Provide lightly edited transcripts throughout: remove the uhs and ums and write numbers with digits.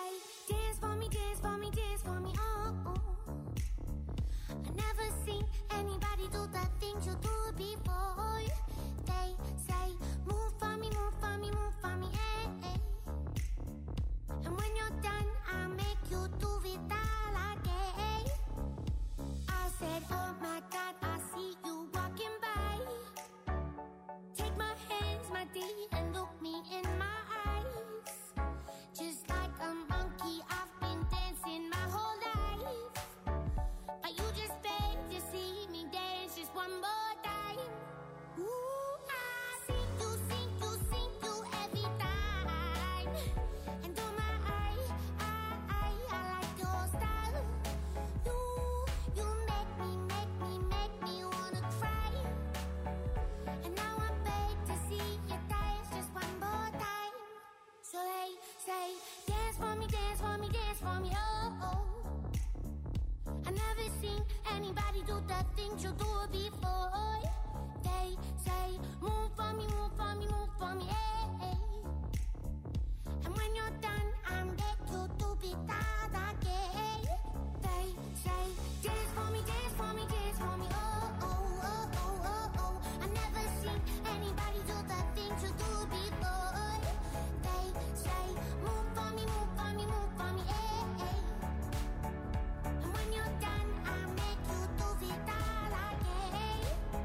dance for me, dance for me, dance for me, oh, oh. I never seen anybody do the things you do before. They say, move for me, move for me, move for me, eh, eh. And when you're done, I'll make you do it all again. I said, oh my God, I see you walking by. Take my hands, my dear, and look me in my eyes. Just like a monkey, I've been dancing my whole life. But you just beg to see me dance just one more time. Ooh, I see you, see you, see you every time. And oh my, I like your style. You make me wanna cry. And now I'm begged to see you dance just one more time. So they say, dance for me, dance for me, dance for me, oh, oh. I never seen anybody do the things you do before. They say, move for me, move for me, move for me, eh, eh. And when you're done, I'm back to do it all again. They say, dance for me, dance for me, dance for me, oh, oh, oh, oh, oh, oh. I never seen anybody do the things you do before. They say, move for me, move for me, move for me, eh, eh. And when you're done, I'll make you do it all again.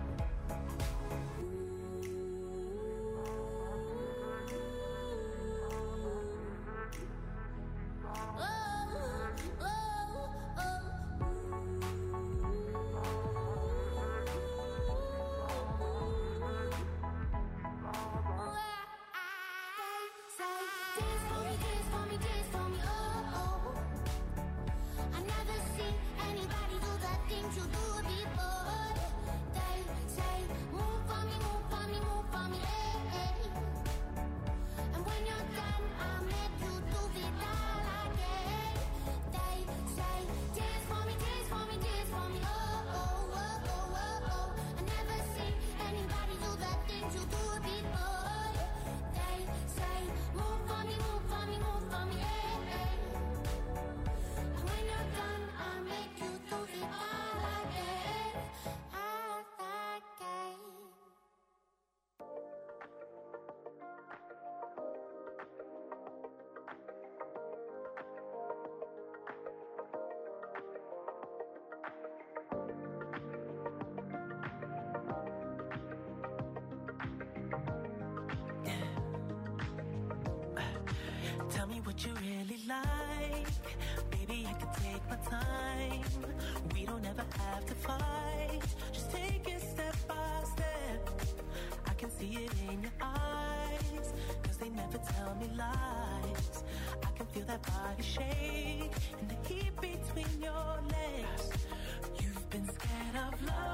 Tell me what you really like. Baby, I can take my time. We don't ever have to fight. Just take it step by step. I can see it in your eyes, 'cause they never tell me lies. I can feel that body shake and the heat between your legs. You've been scared of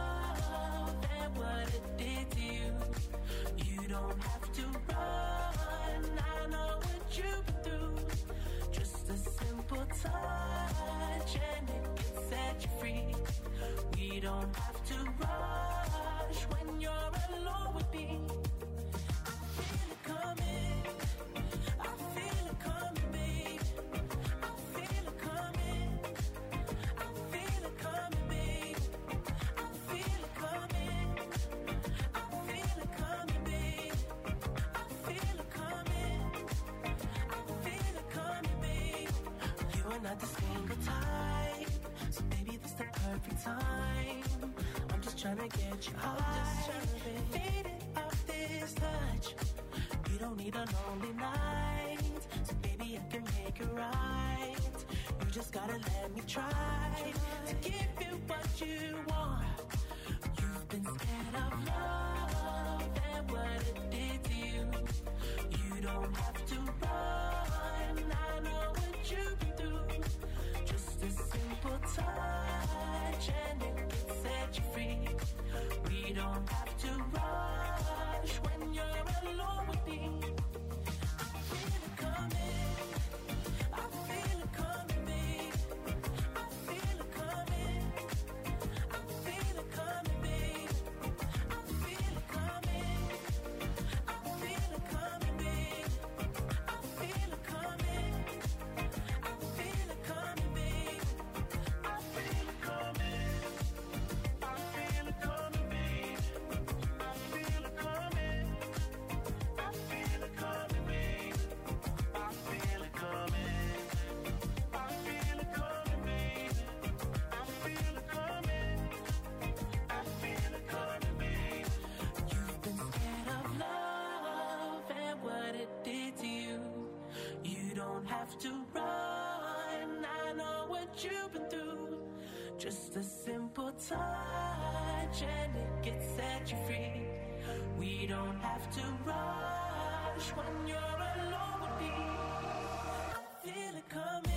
love and what it did to you. You don't have to run. I know what you've been through. Just a simple touch and it can set you free. We don't have to rush when you're alone with me. I feel it coming. I feel it coming, babe. I feel it coming. I feel it coming, babe. I feel it coming. I feel it coming, babe. I feel it coming. I feel it coming, babe. You are not the single type, so baby, this the perfect time. I'm just trying to get you high, faded off this touch. You don't need a lonely night, so baby, I can make it right. You just gotta let me try to give you what you want. You've been scared of love and what it did to you. You don't have to run. I know what you've been through. Just a simple touch and it can set you free. We don't have to rush when you're alone with me. I feel it coming. I feel it coming, babe. I feel it coming. I feel it coming, babe. I feel it coming. I feel it coming, babe. I feel it coming. I Just a simple touch and it gets set you free. We don't have to rush when you're alone with me. I feel it coming.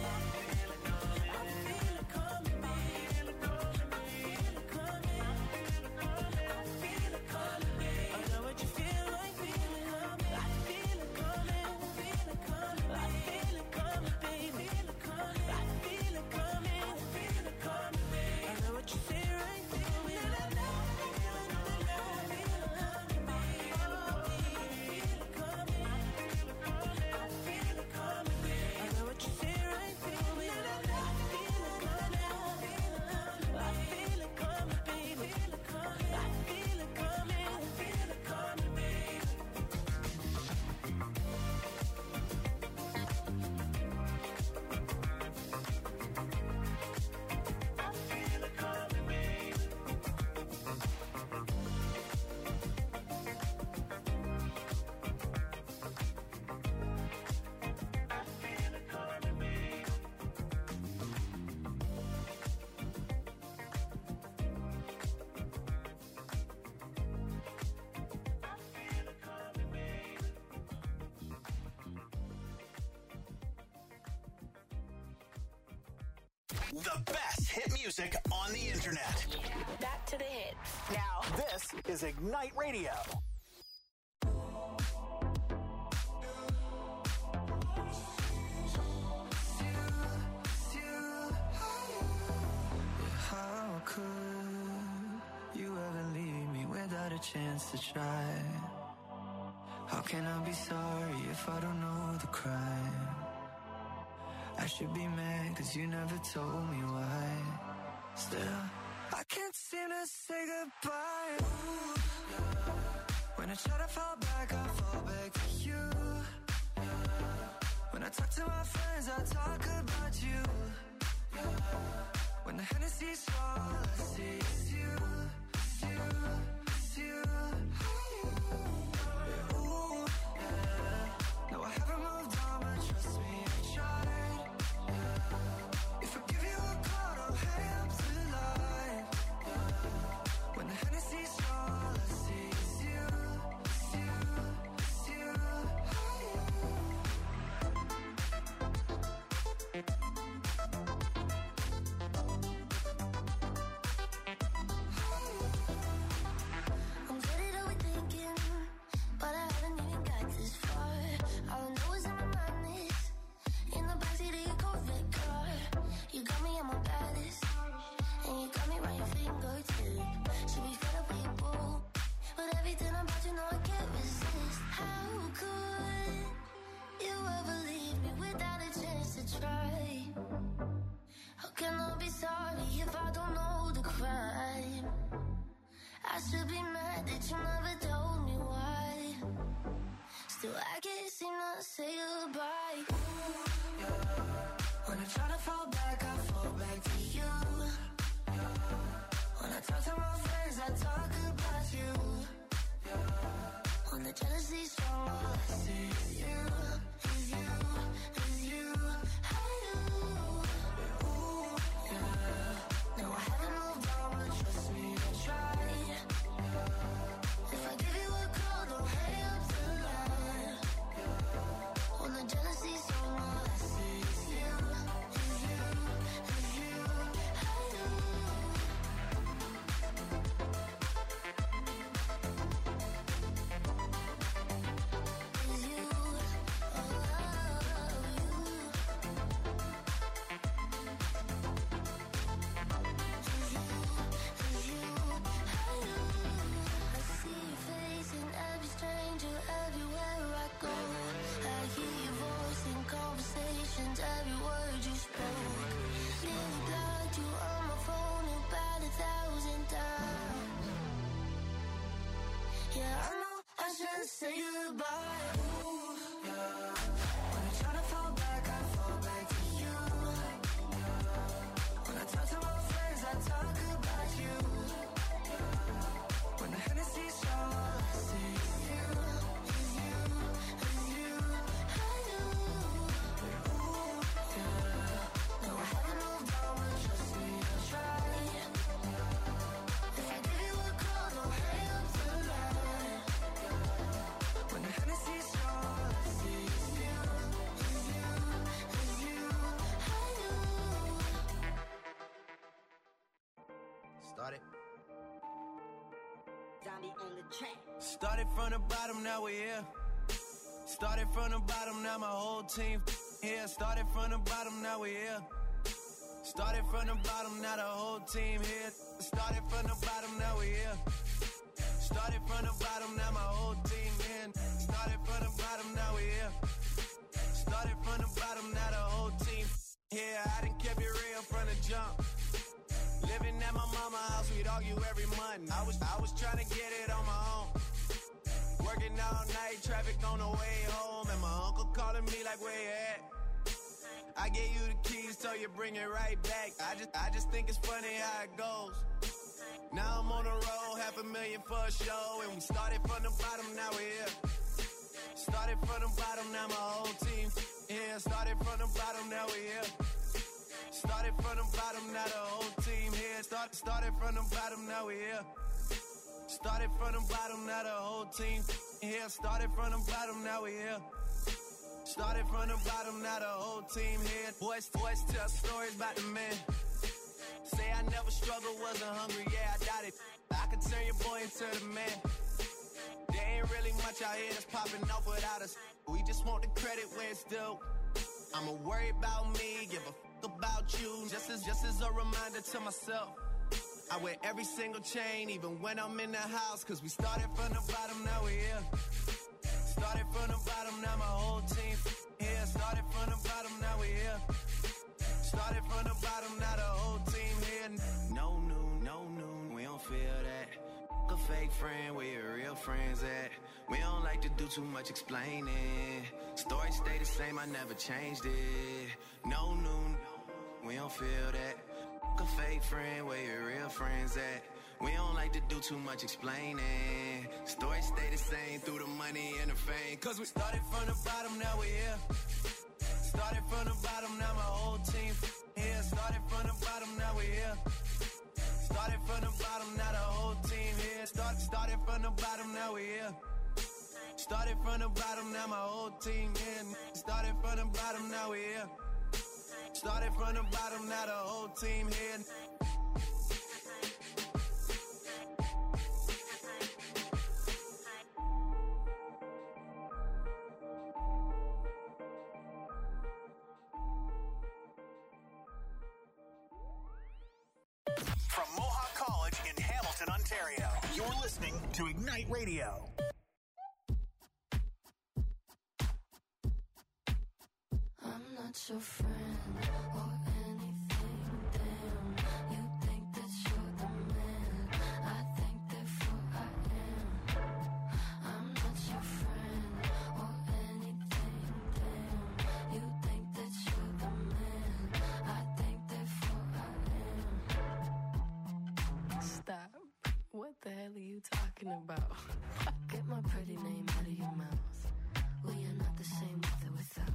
The best hit music on the internet. Back to the hits. Now, this is Ignite Radio. How could you ever leave me without a chance to try? How can I be sorry if I don't know the crime? I should be mad cause you never told me why. Still, I can't seem to say goodbye. Ooh, yeah. When I try to fall back, I fall back to you. Yeah. When I talk to my friends, I talk about you. Yeah. When the Hennessy's all I see is you, it's you, it's you. Yeah, ooh, yeah. No, I haven't moved on, but trust me, I tried. Yeah. If I give you a call, don't hang up the line. Yeah. When the Hennessy's all I see is you, it's you, it's you. Started. Zombie on the track. Started from the bottom, now we're here. Started from the bottom, now my whole team here. Started from the bottom, now we're here. Started from the bottom, now the whole team here. Started from the bottom, now we're here. Started from the bottom, now my whole team in. Started from the bottom, now we're here. Started from the bottom, now the whole team here. I done kept it real from the jump. Living at my mama's house, we'd argue every month. I was trying to get it on my own. Working all night, traffic on the way home, and my uncle calling me like, where you at? I gave you the keys, so you bring it right back. I just think it's funny how it goes. Now I'm on the road, $500,000 for a show, and we started from the bottom, now we're here. Started from the bottom, now my whole team here. Started from the bottom, now we're here. Started from the bottom, now the whole team here. Started from the bottom, now we're here. Started from the bottom, now the whole team here. Started from the bottom, now we're here. Started from the bottom, now the whole team here. Boys tell stories about the man. Say I never struggled, wasn't hungry, yeah, I doubt it. I could turn your boy into the man. There ain't really much out here that's popping off without us. We just want the credit where it's due. I'ma worry about me, give a fuck about you. Just as a reminder to myself. I wear every single chain, even when I'm in the house. Cause we started from the bottom, now we're here. Started from the bottom, now my whole team here. Started from the bottom, now we're here. Started from the bottom, now the whole team here. No noon, we don't feel that. A fake friend, where your real friends at? We don't like to do too much explaining. Story stay the same, I never changed it. No noon, we don't feel that. A fake friend, where your real friends at? We don't like to do too much explaining. Story stay the same through the money and the fame. Cause we started from the bottom, now we're here. Started from the bottom, now my whole team here. Started from the bottom, now we're here. Started from the bottom, now the whole team here. Started from the bottom, now we're here. Started from the bottom, now my whole team in. Started from the bottom, now we're here. Started from the bottom, now the whole team here. From Mohawk College in Hamilton, Ontario, you're listening to Ignite Radio. I'm not your friend or anything, damn. You think that you're the man, I think therefore I am. I'm not your friend or anything, damn. You think that you're the man, I think therefore I am. Stop. What the hell are you talking about? Get my pretty name out of your mouth. We are not the same with or without.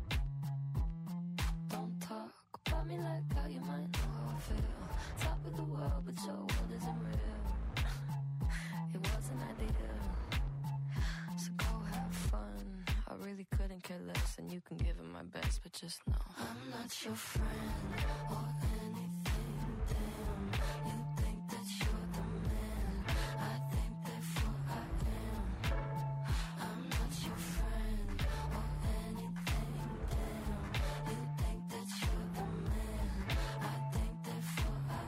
Don't talk about me like how you might know how I feel. Top of the world, but your world isn't real. It wasn't ideal. So go have fun. I really couldn't care less, and you can give it my best, but just know I'm not your friend or anything, damn. You think that you're the man, I think therefore I am. I'm not your friend or anything, damn. You think that you're the man, I think therefore I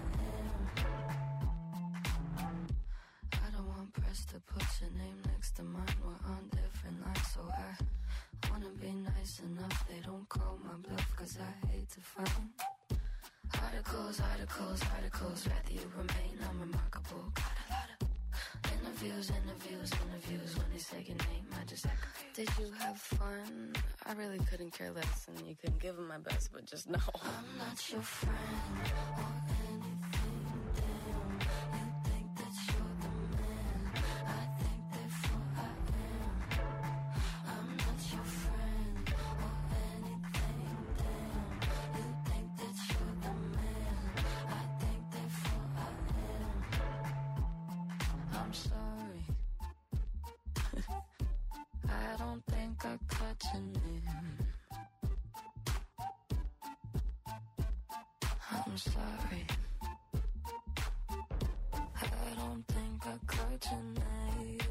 am. I don't want press to put your name next to mine. We're on different lines, so I wanna be nice enough. They don't call my bluff, cause I hate to find articles, rather you remain unremarkable. Got a lot of interviews. When they say your name, I just act confused. Did you have fun? I really couldn't care less, and you couldn't give them my best, but just know I'm not your friend or anything, damn. You think that you're the man, I think therefore I am. I'm not your friend or anything, damn. You think that you're the man, I think therefore I am. I'm sorry. I don't think I caught your name. I'm sorry. I cry tonight.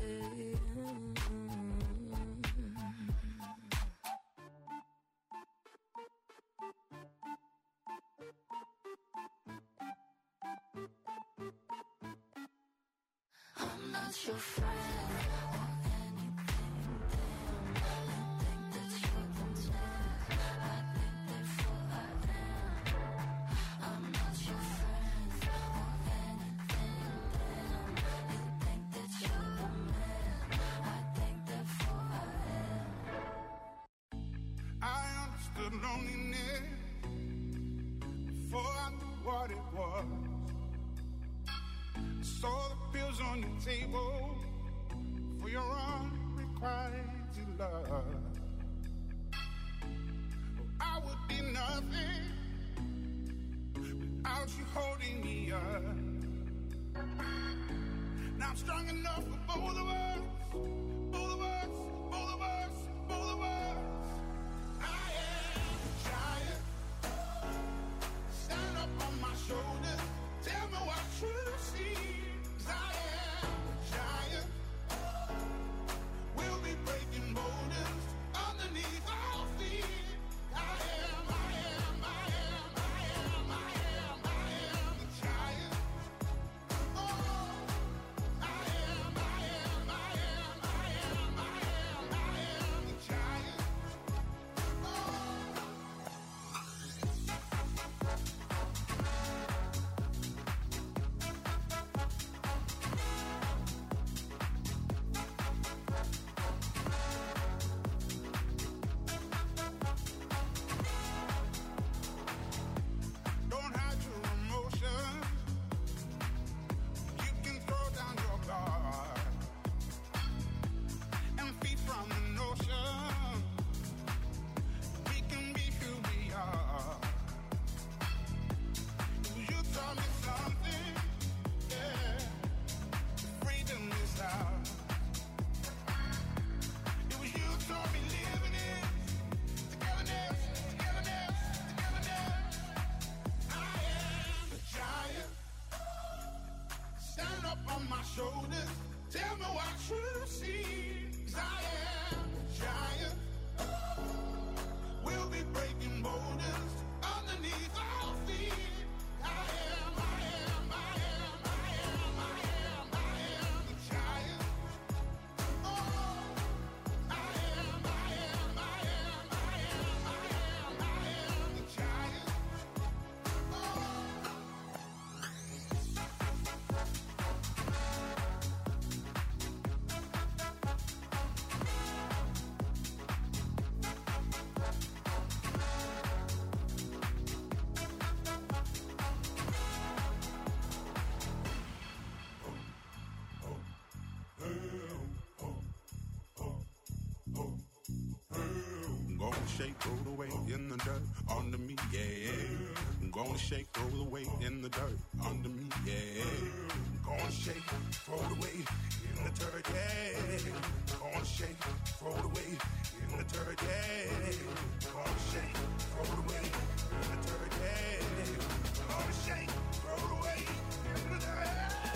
I'm not your friend or anything, damn. You think that you're the man, I think therefore I am. I'm not your friend or anything, damn. You think that you're the man, I think therefore I am. I understood loneliness before I knew what it was. Saw the pills on your table for your unrequited love. I would be nothing without you holding me up. Now I'm strong enough for both of us, both of us, both of us, both of us. I am a giant. Stand up on my shoulders. Tell me what you see. I am a giant. We'll be breaking boulders underneath our feet. I am the giant. Oh, I am the giant. Don't hide your emotions. You can throw down your guard and feed from the notion. We can be who we are. You taught me something, yeah. Freedom is out. It was you taught me living it. Togetherness, togetherness, togetherness. I am a giant. Stand up on my shoulders. Tell me what you see. 'Cause I am a giant. We'll be breaking boulders underneath our feet. I am the giant. Oh, I am the giant. I'm gonna shake, roll the weight in the dirt under me, yeah. I'm gonna shake, roll the weight in the dirt under me, yeah. I'm gonna shake, roll the weight in the dirt, yeah. I'm gonna shake, roll the weight in the dirt, yeah. I'm gonna shake, roll the weight in the dirt, yeah. I'm gonna shake, roll the weight in the dirt.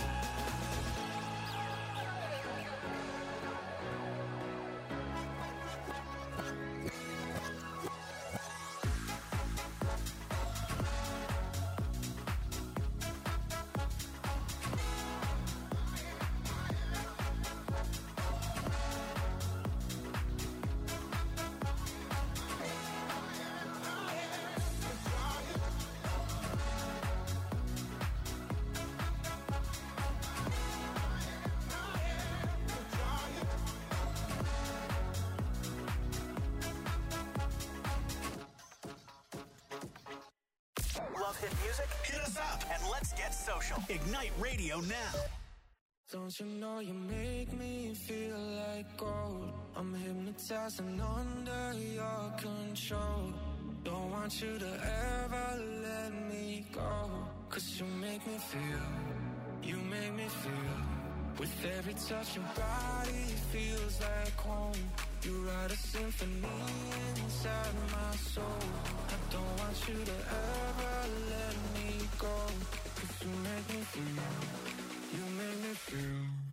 Love hit music? Hit us up and let's get social. Ignite Radio now. Don't you know you make me feel like gold? I'm hypnotized and under your control. Don't want you to ever let me go. 'Cause you make me feel, you make me feel. With every touch your body feels like home. You write a symphony inside my soul. I don't want you to ever let me go. 'Cause you make me feel, you make me feel.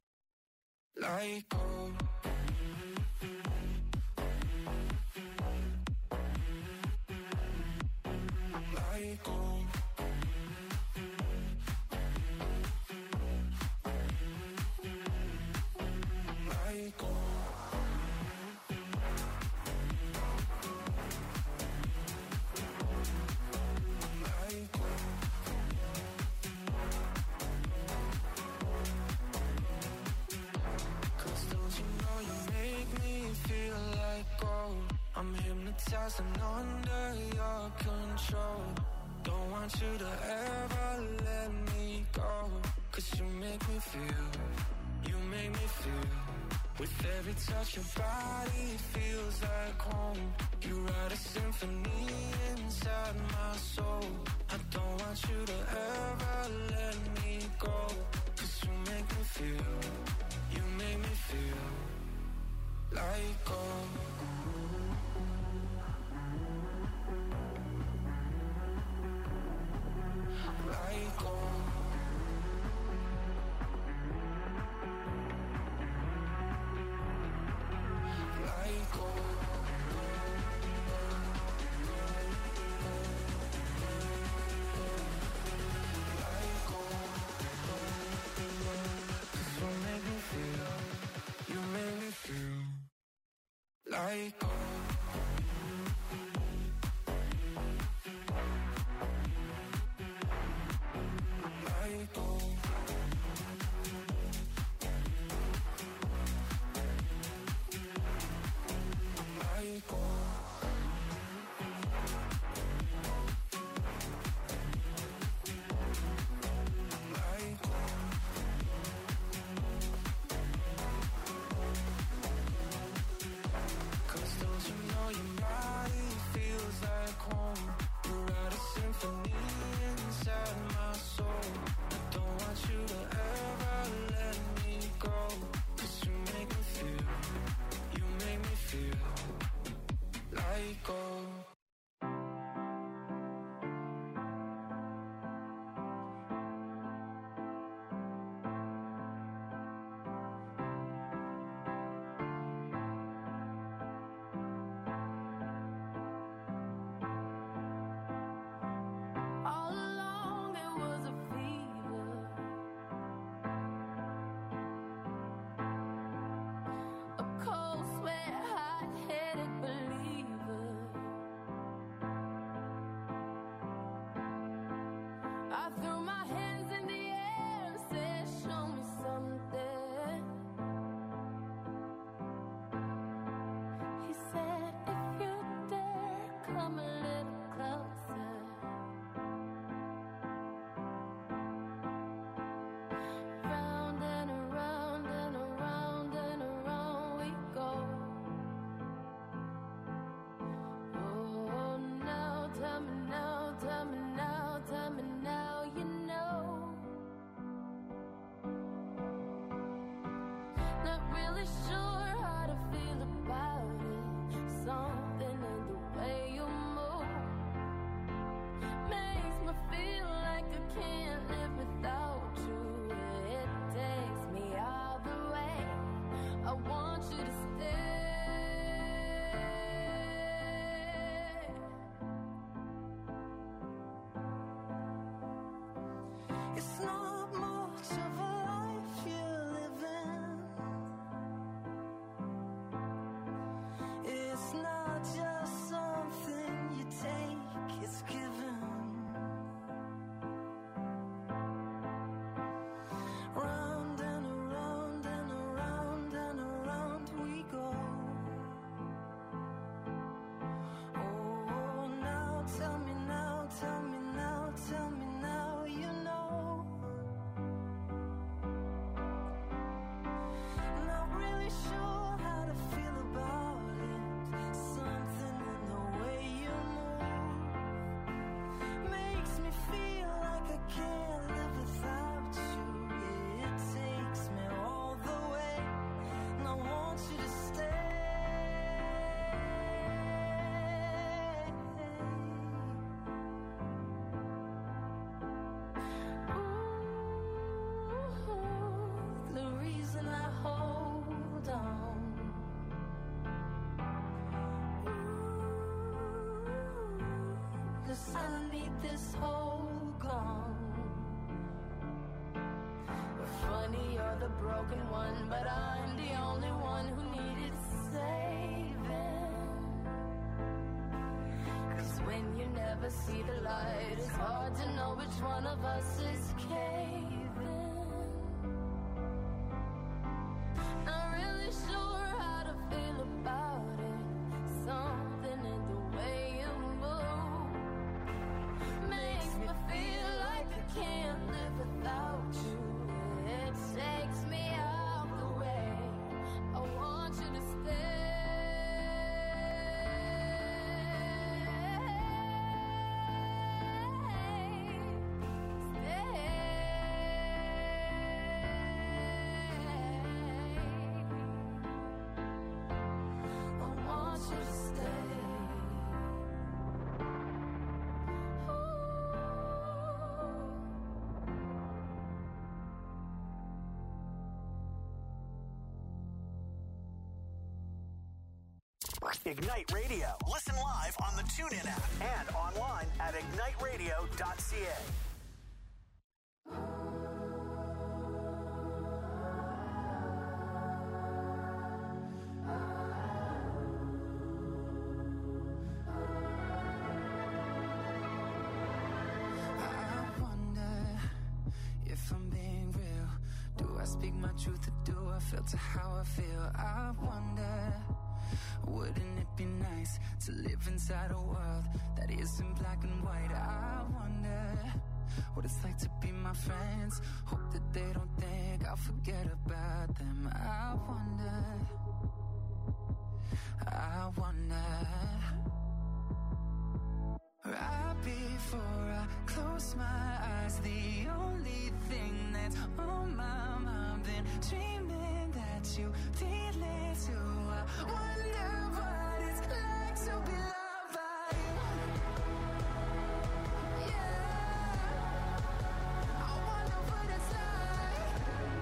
Like I'm hypnotized and under your control. Don't want you to ever let me go. 'Cause you make me feel, you make me feel. With every touch your body feels like home. You write a symphony inside my soul. I don't want you to ever let me go. 'Cause you make me feel, you make me feel like gold. Like gold. Like gold. Like gold. 'Cause you make me feel, you make me feel like gold. Like gold. Like gold. Like gold. 'Cause don't you know your body feels like home? You write a symphony inside my soul. I don't want you to ever let me go. 'Cause you make me feel, you make me feel like gold. All along there was a fever, a cold sweat, hot-headed believer. I threw my hands in the air and said, show me something. He said, if you dare, come a little closer. Round and around and around and around we go. Oh, now tell me now, tell me now, tell me now, you know. Not really sure how to feel about it. Something in the way you move makes me feel like I can't live without you. It takes me all the way. I want you to stay. It's not much of a life you're living. It's not just something you take, it's given. Round and around and around and around we go. Oh, now tell me now, tell me now, tell me now, you know. I need this whole gone. Funny, you're the broken one, but I'm the only one who needed saving. 'Cause when you never see the light, it's hard to know which one of us is caving. Not really sure how to feel about it. Something in the way you move makes me feel like I can't live without you. It takes me out the way. I want you to stay. Ignite Radio. Listen live on the TuneIn app and online at igniteradio.ca. I wonder if I'm being real. Do I speak my truth or do I filter how I feel? I wonder, wouldn't it be nice to live inside a world that isn't black and white? I wonder what it's like to be my friends. Hope that they don't think I'll forget about them. I wonder, right before I close my eyes, the only thing that's on my mind, been dreaming that you feel it too. I wonder what it's like to be loved by you. Yeah, I wonder what it's like.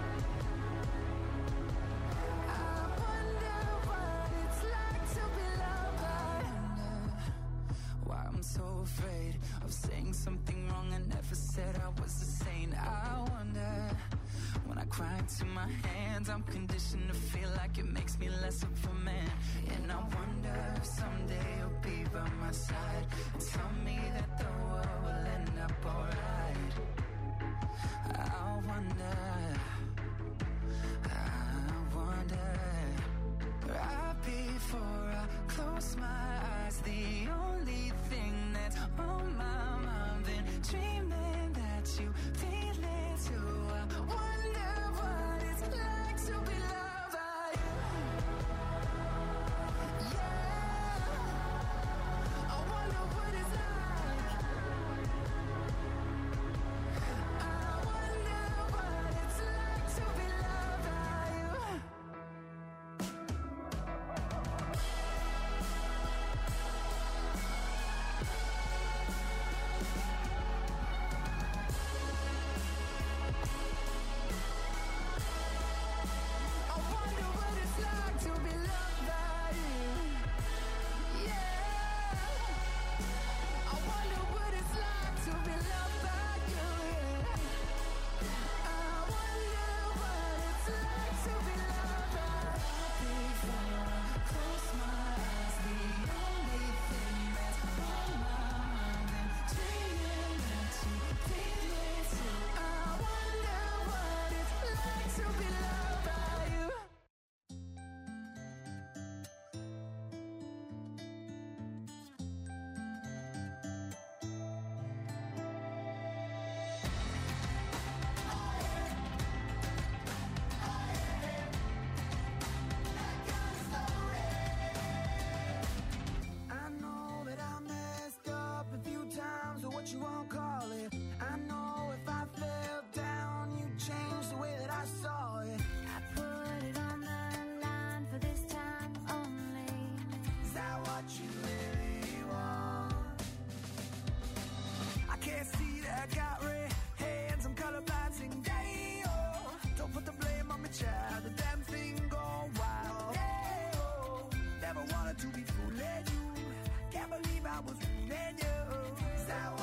I wonder what it's like to be loved by you. Why I'm so afraid of saying something wrong. I never said I was a saint. I wonder, when I cry into my hands, I'm conditioned to feel like it makes me less of a man. And I wonder if someday you'll be by my side and tell me that the world will end up alright. I wonder, right before I close my eyes, the only thing that's on my mind, been dreaming that you feel it too. I wonder what it's like to be loved by you. Yeah, I wonder what it's like. I wonder what it's like to be loved by you. I wonder what it's like to be loved by you. Yeah, I wonder what it's like to be loved by you. Yeah, I wonder what it's like to be loved by you. Before I close my eyes, the only thing that's on my mind, and dreaming that you feel it too. I wonder what it's like to be loved by you. I know that I messed up a few times, or what you won't call it. I know if I fell down, you'd change the way that I saw it. I put it on the line for this time only. Is that what you really want? I can't see that I got red hands, I'm colorblind, sing day. Oh, don't put the blame on me, child. The damn thing gone wild. Hey, oh, never wanted to be fooling you. Can't believe I was fooling you. Is that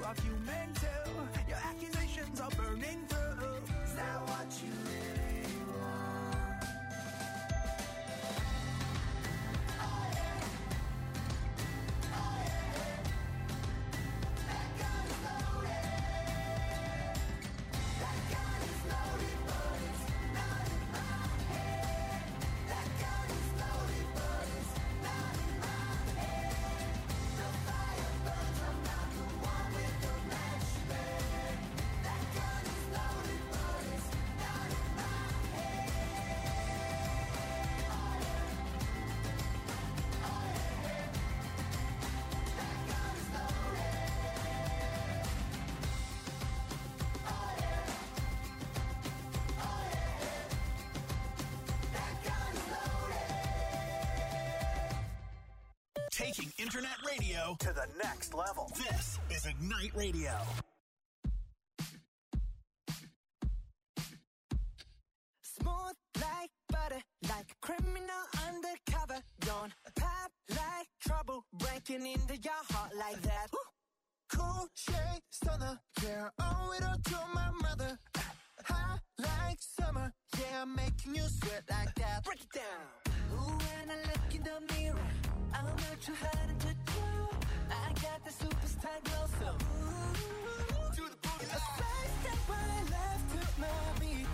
are fuming too. Your accusations are burning through. Is that what you really want? Oh yeah. Oh yeah. That gun is loaded. That gun is loaded, but it's not in my head. That gun is loaded, but it's not in my head. The fire burns, I'm not the one with the match, man. That gun is loaded, but it's not in my head. Oh yeah. Oh yeah. That gun is loaded. Oh yeah. Oh yeah. That gun is loaded. Taking internet radio to the next level. This is Ignite Radio. Smooth like butter, like a criminal undercover. Don't pop like trouble, breaking into your heart like that. Cool shade stunner, yeah, owe it all to my mother. Hot like summer, yeah, I'm making you sweat like that. Break it down. Ooh, when I look in the mirror, I'm not too hard to do. I got the superstar glow, so ooh, to the boogie. A side step right left to my beat.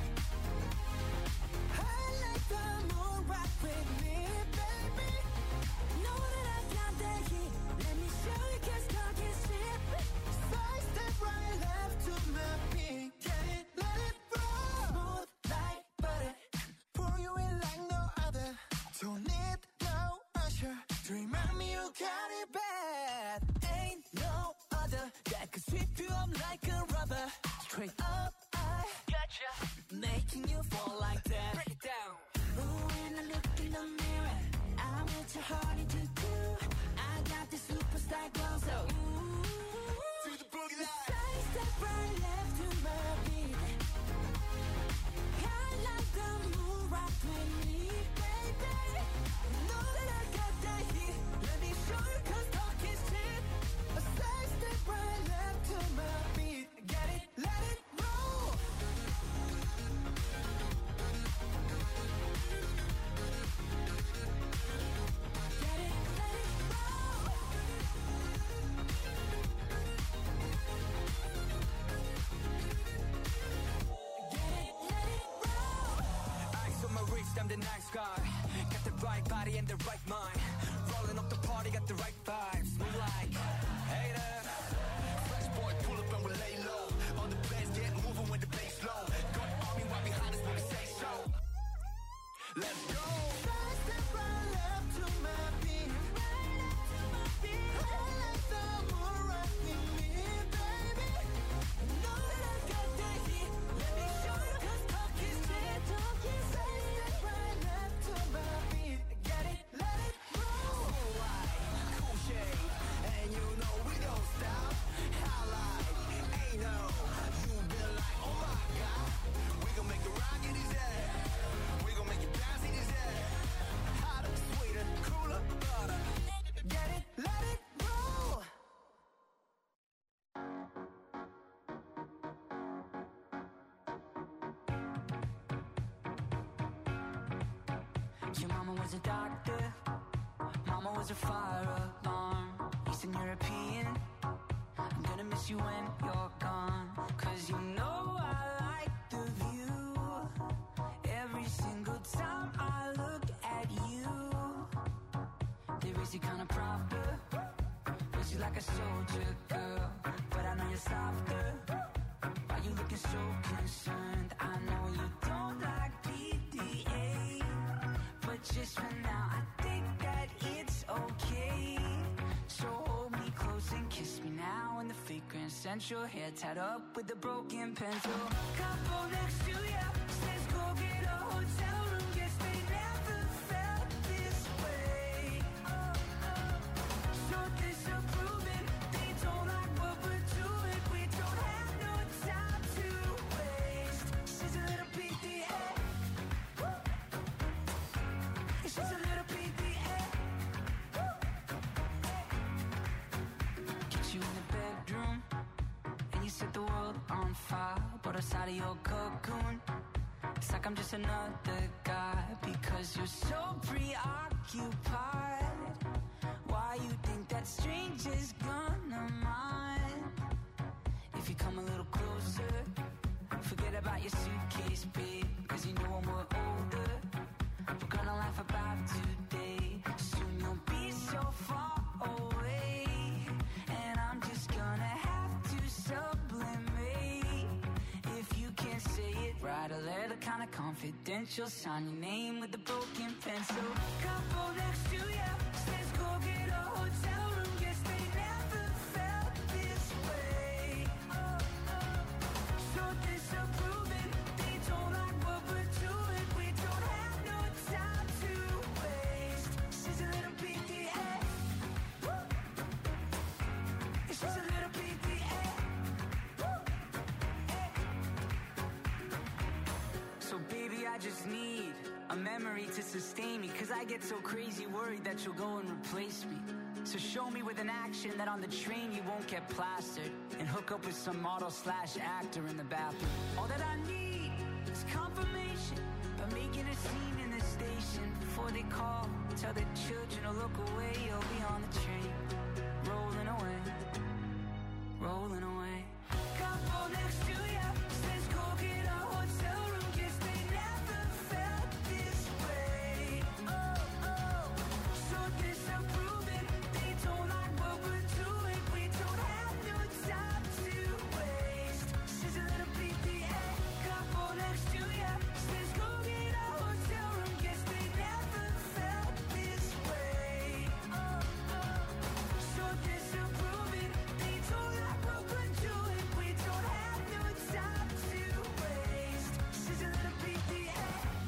I like the moon rock with me, baby. Know that I got that heat. Let me show you, 'cause talk is cheap. Side step right left to my beat. Get it, let it roll. Smooth like butter. Pour you in like no other. Don't need no usher to remind me you got it bad. Ain't no other that could sweep you up like a rubber. Straight up, I gotcha, making you fall like that. Break it down. Ooh, when I look in the mirror, I'm what you're harder to do. I got the superstar glow, so ooh, to the boogie line. Side step right left to my beat. I like the moon rock with me, baby. Know that I got that heat. Let me show you, 'cause talk is cheap. A side step right left to my beat. Get it, let it roll. Get it, let it roll. Get it, let it roll. Eyes on my wrist, I'm the nice guy. Got the right body and the right mind. Rolling up the party, got the right vibes. Move like hater. Fresh boy, pull up and we lay low. On the bass, get moving with the bass low. Got army right behind us when we say so. Let's go. Side step right left to my beat. Right left to my beat. I like the moon rock with me, baby. Know that I got that heat. Let me show you, 'cause talk is cheap. Side step right left to my beat. Get it, let it roll. Cool white, cool shade, and you know we don't stop. Highlight, ain't no, you been like, oh my god. We gon' make the rock in his head. We gon' make it bounce in his head. Hotter, sweeter, cooler, butter. Get it, let it roll. Your mama was a doctor, mama was a fire alarm. Eastern European, I'm gonna miss you when you're gone. 'Cause you know I like the view. Every single time I look at you, they raise you kinda proper, raise you like a soldier girl. But I know you're softer. Why you looking so concerned? I know you don't like PDA, but just for now I think that it's okay. So hold me close and kiss me now in the fake Grand Central. Hair tied up with a broken pencil. Couple next to ya says go get a hotel room. Guess they never felt this way. So disapproving, they don't like what we're doing. We don't have no time to waste. She's a little PDA. She's a little PDA. Get you in the bedroom, on fire, brought us out of your cocoon. It's like I'm just another guy because you're so preoccupied. Why you think that stranger's gonna mind? If you come a little closer, forget about your suitcase, babe, cause you know when we're older, we're gonna laugh about today. Soon you'll be so far away, and I'm just gonna have to sublimate. If you can't say it, write a letter kinda confidential, sign your name with a broken pencil. Couple next to you, says go get a hotel room. Guess they never felt this way. So disapproving, they don't like what we're doing. We don't have no time to waste. She's a little PDA. She's a little PDA. So baby, I just need a memory to sustain me, cause I get so crazy worried that you'll go and replace me. So show me with an action that on the train you won't get plastered and hook up with some model/actor in the bathroom. All that I need is confirmation by making a scene in the station. Before they call, tell the children to look away. You'll be on the train, rolling away, rolling away. Couple next to you, says go get a hotel room. Guess they never felt this way. So disapproving, they don't like what we're doing. We don't have no time to waste. She's a little PDA. Couple next to you, says go get a hotel room. Guess they never felt this way. So disapproving, they don't like what we're doing. We don't have no time to waste. She's a little PDA.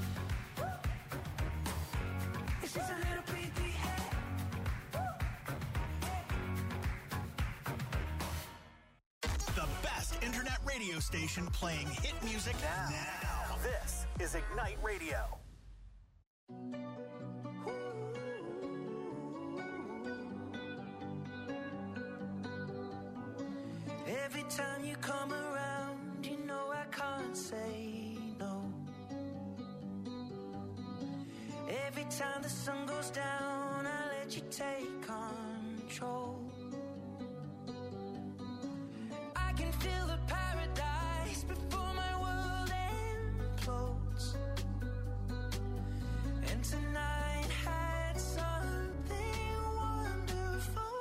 She's a little PDA. The best internet radio station playing hit music now. This is Ignite Radio. Every time you come around, you know I can't say no. Every time the sun goes down, I let you take control. I can feel the paradise before my world implodes. And tonight had something wonderful.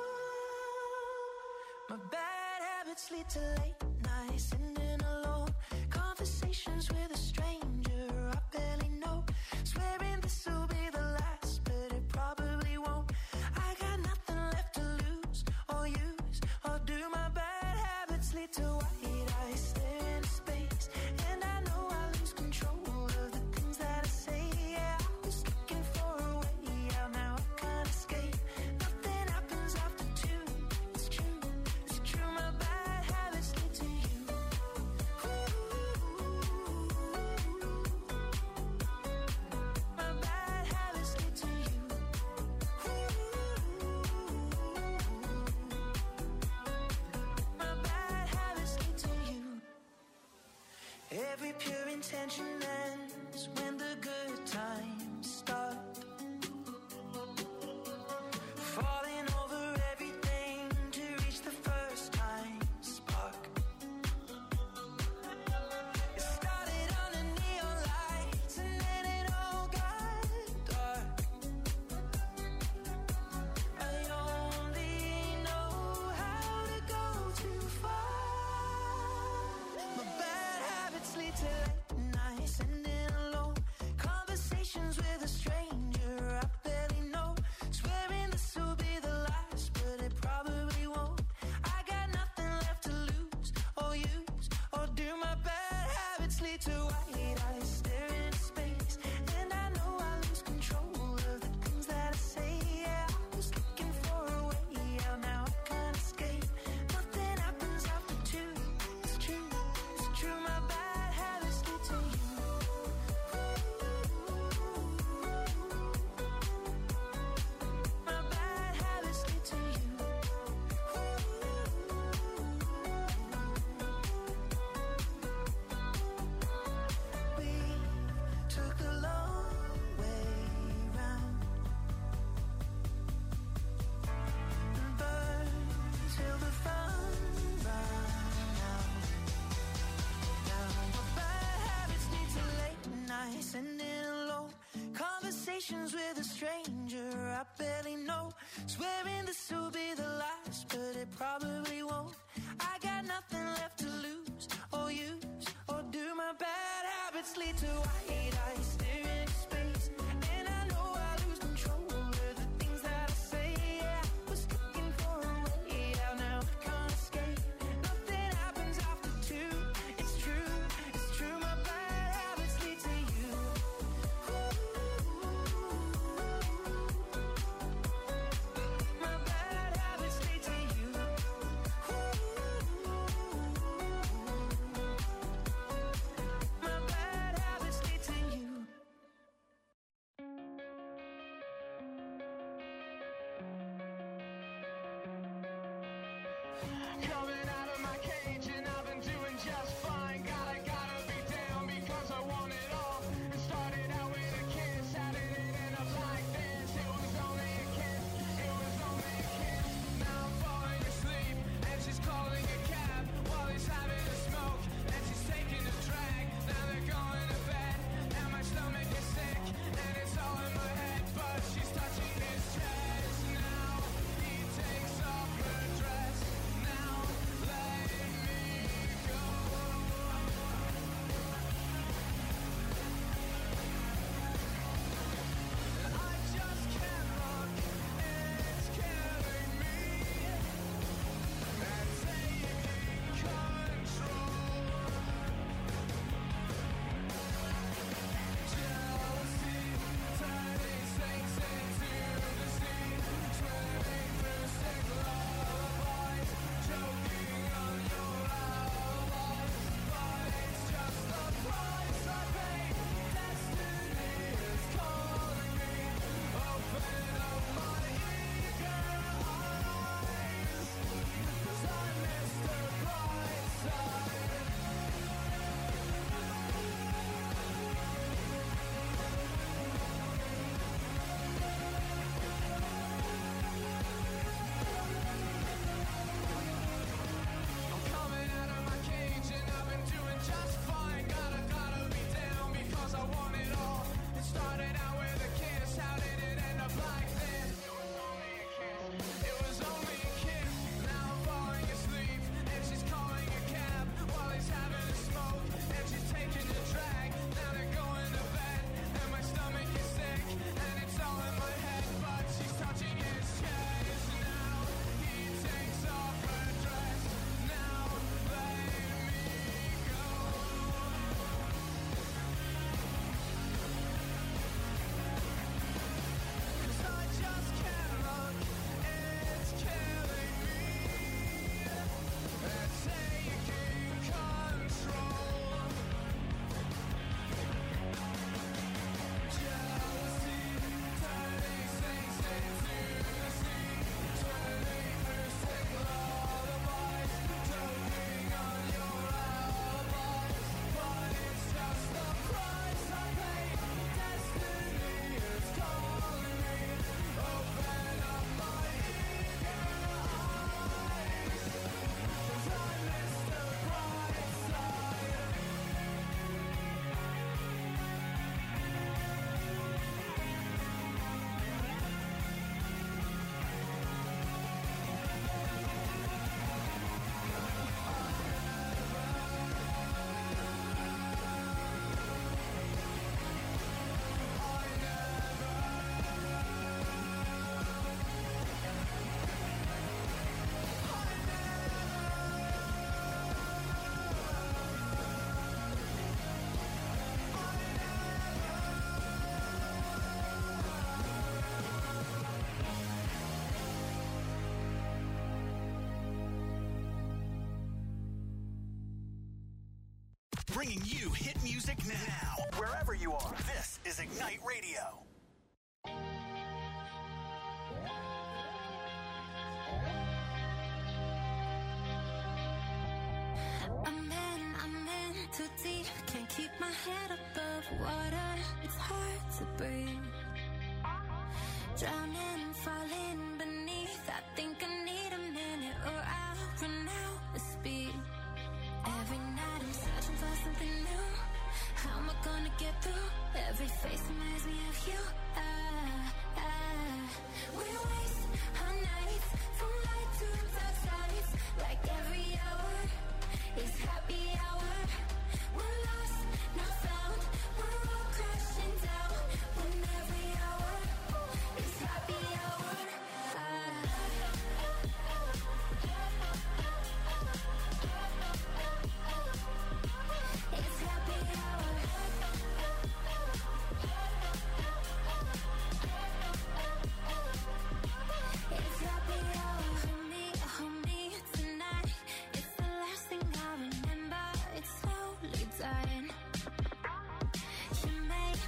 My bad habits lead to late nights, sitting alone. Conversations with a stranger I barely know. Swearing this will be the last, but it probably won't. I got nothing left to lose or use or do. My bad habits lead to white eyes staring into space, and I know I lose control of the things that I say. Yeah, I was looking for a way out, now I can't escape. Nothing happens after two. It's true, it's true. My bad habits lead to you. My bad habits lead to you. My bad habits lead to you. Every pure intention ends when the good times start. Falling over everything to reach the first time spark. It started under neon lights and then it all got dark. I only know how to go too far. My bad habits lead to late nights, sitting alone. Conversations with a stranger I barely know. Swearing this will be the last, but it probably won't. I got nothing left to lose or use or do. My bad habits lead to white eyes staring into space, and I know I lose control of the things that I say. Yeah, I was looking for a way out, now I can't escape. Nothing happens after two. It's true, it's true. My bad habits lead to you. My bad habits lead to you. My bad habits lead to you. nice and in alone. Conversations with a stranger I barely know. Swearing this will be the last, but it probably won't. I got nothing left to lose or use, or do my bad habits lead to white eyes staring into space? And I know I lose control of the things that I say. Yeah, I was looking for a way out, now I can't escape. Nothing happens after two. It's true, my bad habits lead to you. My bad habits lead to you. My bad habits lead to you. Coming out of my cage and I've been doing just fine. Gotta be down because I want it all. It started out with a kiss, how did it end up like this? It was only a kiss, it was only a kiss. Now I'm falling asleep and she's calling a cab while he's having a smoke and she's taking a drag. Now they're going to bed and my stomach is sick and it's all in my head, but she's touching his chest. Now he takes off her dress. Now let me go. I just can't look, it's killing me and taking control. Jealousy turning snakes into the sea, swimming through sick lullabies, choking on your alibis. But it's just the price I pay. Destiny is calling me. Open up my eager eyes, 'cause I missed the bright side. I'm coming out of my cage and I've been doing just fine. Gotta be down because I want it all. It started out with a kiss, how did it end up like this? It was only a kiss, it was only a kiss. Now I'm falling asleep and she's calling a cab while he's having a smoke and she's taking a drag. Now they're going to bed and my stomach is sick and it's all in my head, but she's touching his chest. Now he takes off her dress. Now let me go. 'Cause I just can't look, it's killing me and taking control. Jealousy turning snakes into the sea, swimming through sick lullabies, choking on your alibis. But it's just the price I pay. Destiny is calling me. Open up my eager eyes, 'cause I missed the bright side. Bringing you hit music now, wherever you are. This is Ignite Radio. I'm in too deep, can't keep my head above water. It's hard to breathe. Drowning, falling beneath. I think I need a minute or I'll run out of speed. Every night I'm searching for something new. How am I gonna get through?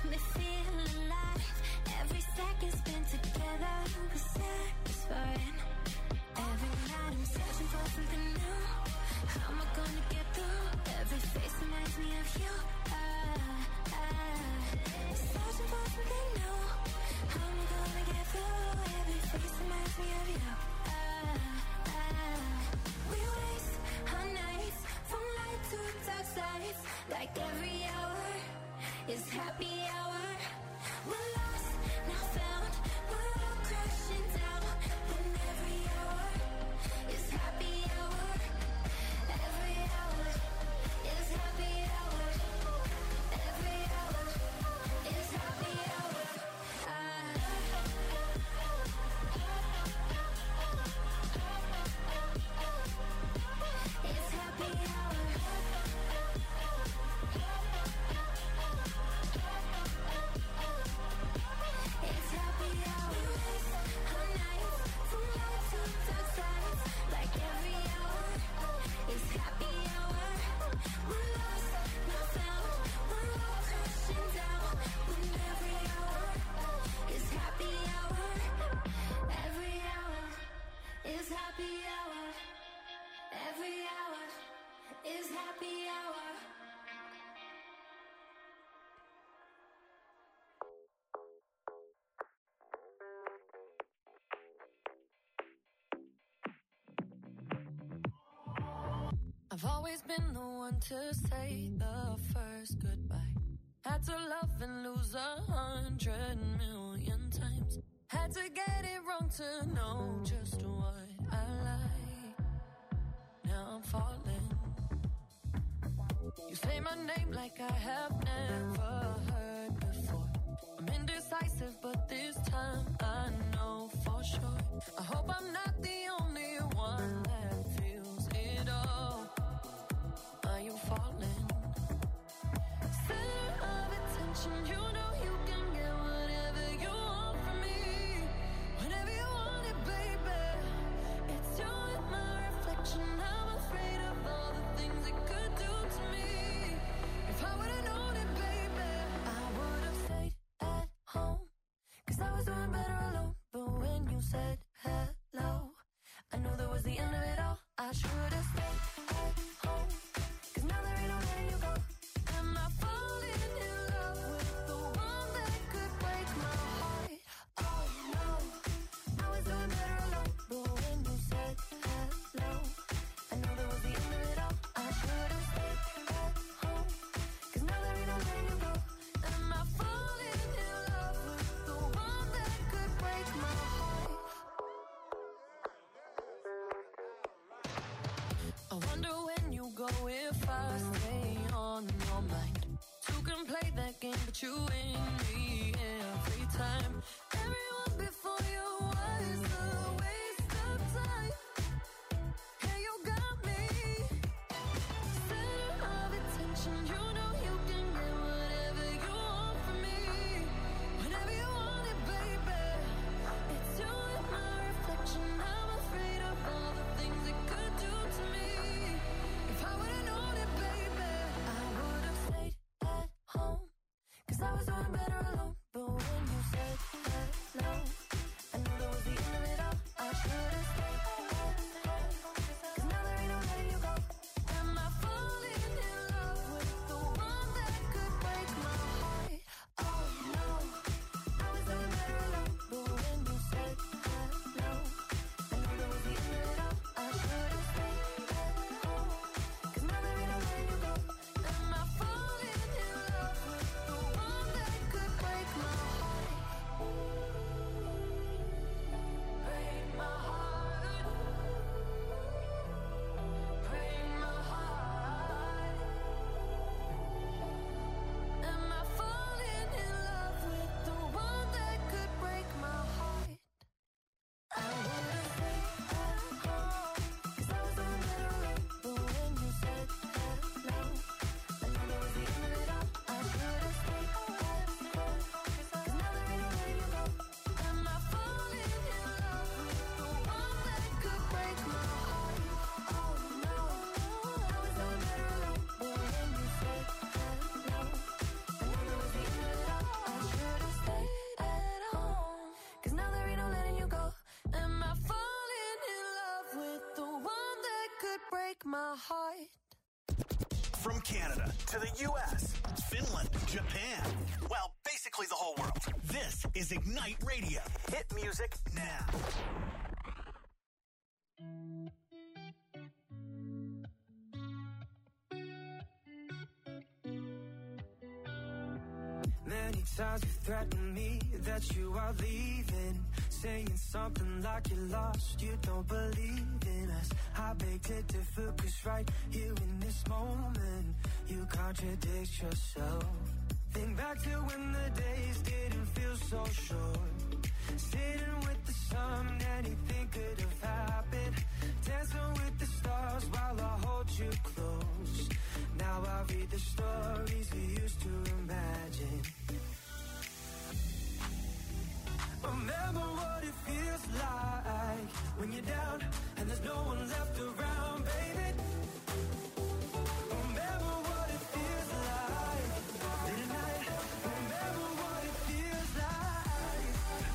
me feel alive. Every second spent together was satisfying. Every night I'm searching for something new. How am I gonna get through? Every face reminds me of you. Searching for something new. How am I gonna get through? Every face reminds me of you. We waste our nights from light to dark sides. Like every hour is happy hour. We're lost, now found. We're all crashing down. Then every hour is happy hour. Every hour is happy hour. Every hour is happy hour. It's happy hour. It's happy hour. Our nights from light to dark sides. Like every hour is happy hour. We're lost, now found. We're all crashing down. When every hour is happy hour. Every hour is happy hour. Every hour is happy hour. I've always been the one to say the first goodbye. Had to love and lose 100 million times. Had to get it wrong to know just what I like. Now I'm falling. You say my name like I have never heard before. I'm indecisive, but this time I know for sure. I hope I'm not the only one that feels it all. Are you falling? Center of attention, you know you can get whatever you want from me. Whenever you want it, baby. It's you and my reflection. I'm afraid of all the things it could do to me. If I would've known it, baby, I would've stayed at home. 'Cause I was doing better alone. But when you said hello, I knew that was the end of it all. I should've stayed at home. 'Cause now there ain't no letting you go. Am I falling in love with the one that could break my heart? Oh no, I was doing better alone. But when you said hello, I knew that was the end of it all. I should've stayed at home. 'Cause now there ain't no letting you go. Am I falling in love with the one that could break my heart? I wonder when you go if I stay on your mind. Two can play that game, but you win me every time. Everyone before you was a waste of time. Yeah, you got me. Center of attention, you know you can get whatever you want from me. Whenever you want it, baby. It's you and my reflection. I'm afraid of all the things it could do to me. If I would've known it, baby, I would've stayed at home. 'Cause I was doing better alone. But when you said hello, I knew that was the end of it all. I should've stayed at home. 'Cause now there ain't no letting you go. Am I falling in love with the one that could break my heart? Oh no, I was doing better alone. But when you said hello, I knew that was the end of it all. I should've stayed at home. 'Cause now there ain't no letting you go. Am I falling in love with the one that could break my heart? my heart. From Canada to the U.S., Finland, Japan, well, basically the whole world. This is Ignite Radio. Hit music now. Many times you threatened me that you are leaving, saying something like you're lost, you don't believe in us. I beg to differ, 'cause right here in this moment, you contradict yourself. Think back to when the days didn't feel so short, sitting with the sun, anything could have happened, dancing with the stars while I hold you close. Now I read the stories we used to imagine. Remember what it feels like when you're down and there's no one left around, baby. Remember what it feels like late at night. Remember what it feels like.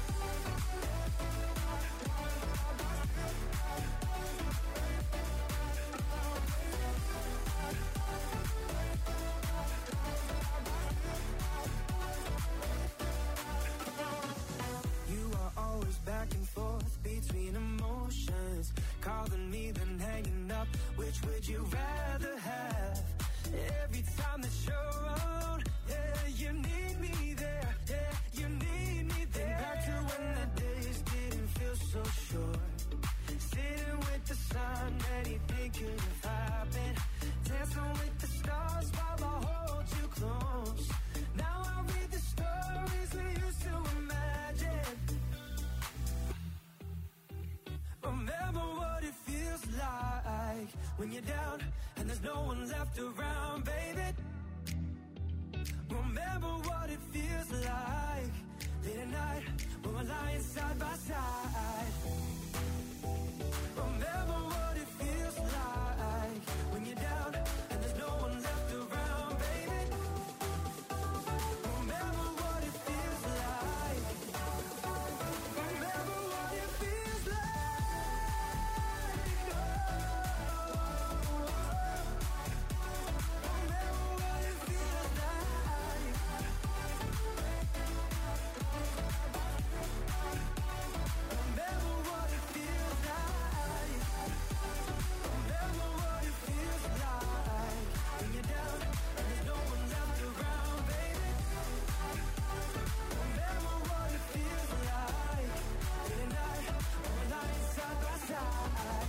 You are always back and forth between emotions, calling me then hanging up. Which would you rather have? Every time that you're around, yeah, you need me there, yeah, you need me there. Think back to when the days didn't feel so short, sitting with the sun, anything could have happened, dancing with the stars while I hold you close. Now I read the stories we used to imagine. Remember what it feels like when you're down and there's no one left around, baby. Remember what it feels like late at night when we're lying side by side. Remember what it feels like when you're down and there's no one left around, baby. Remember what it feels like. Remember what it feels like. Remember what it feels like. Remember what it feels like. Remember what it feels like when you're down and there's no one left around, baby. Remember what it feels like late at night when we're lying side by side.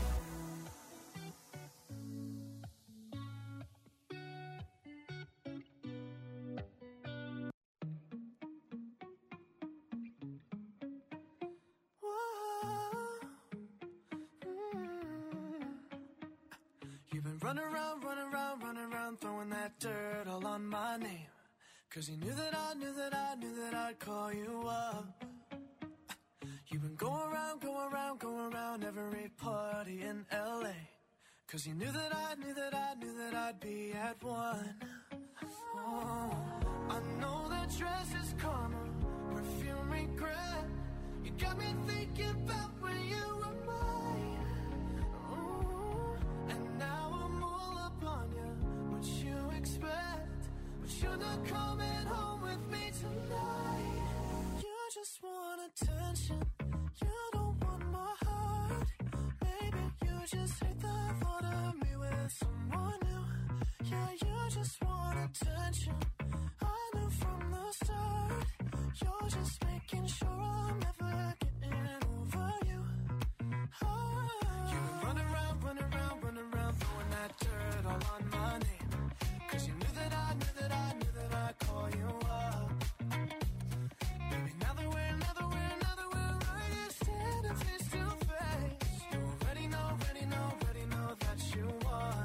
You've been running around, throwing that dirt all on my name. 'Cause you knew that I'd call you up. You've been going around every party in LA. 'Cause you knew that I'd be at one. Oh, I know that dress is karma, perfume regret. You got me thinking about when you were mine. Oh, and now I'm all up on you. What you expect? But you're not coming home with me tonight. You just want attention. You don't want my heart. Maybe you just hate the thought of me with someone new. Yeah, you just want attention. I knew from the start. You're just making sure I'm never getting over you. Oh. You run around, throwing that dirt all on my name. 'Cause you knew that I'd call you up. Baby, now that we're right here standing face to face, you already know that you won.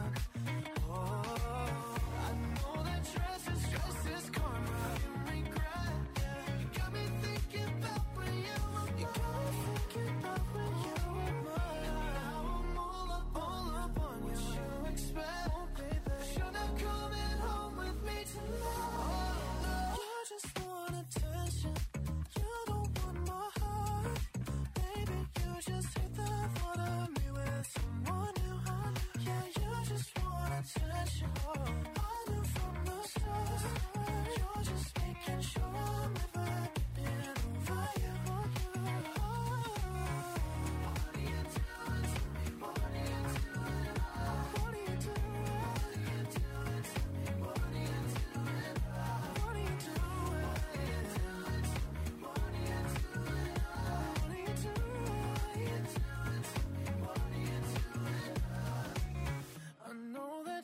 Oh, I know that dress is karma, you regret. You got me thinking about when you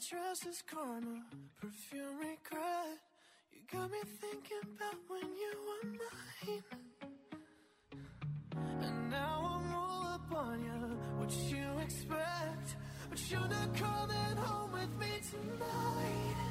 dress is karma, perfume regret. You got me thinking about when you were mine. And now I'm all up on you, what you expect. But you're not coming home with me tonight.